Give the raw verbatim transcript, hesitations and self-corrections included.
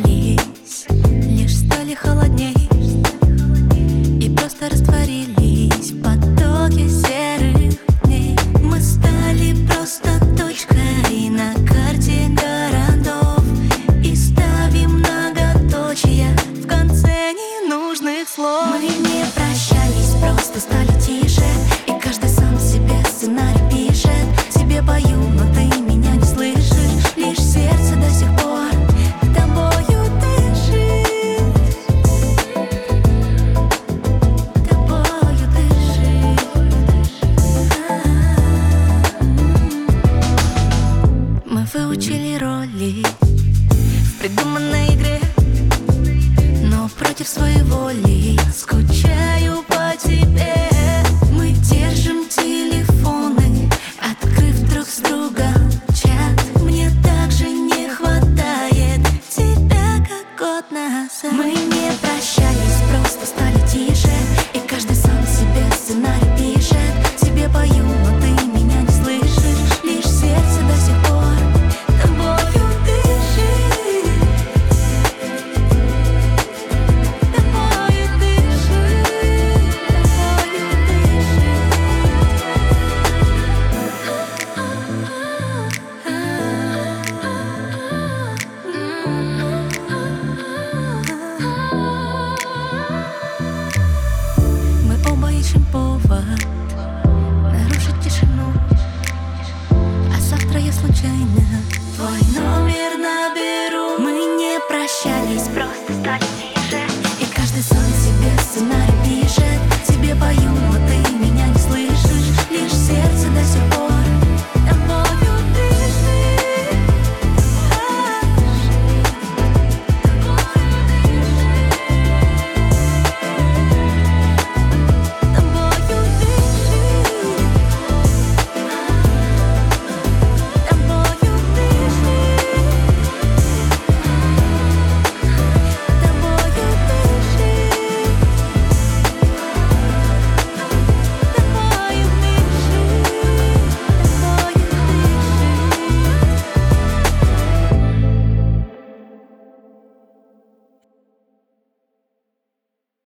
расстались, лишь стали холодней и просто растворились в потоке серых дней. Мы стали просто точкой на карте городов и ставим многоточия в конце ненужных слов. Мы не прощались, просто стали тише, и каждый сам себе сценарий пишет. Тебе пою, но ты меня не слышишь, лишь сердце до сих пор тобою дышит, тобою дышит. Мы выучили роли в придуманной игре, но против своей воли скучаю по тебе. Мы держим телефоны, открыв друг с другом чат. Мне также не хватает тебя, как год назад. Мы не прощались, просто стали тише, и каждый сам себе сценарий пишет. Тебе пою, но ты меня не слышишь, лишь сердце до сих пор тобою дышит, тобою дышит, тобою дышит. Мы оба ищем повод нарушить тишину, а завтра я случайно твой номер наберу. Мы не прощались, просто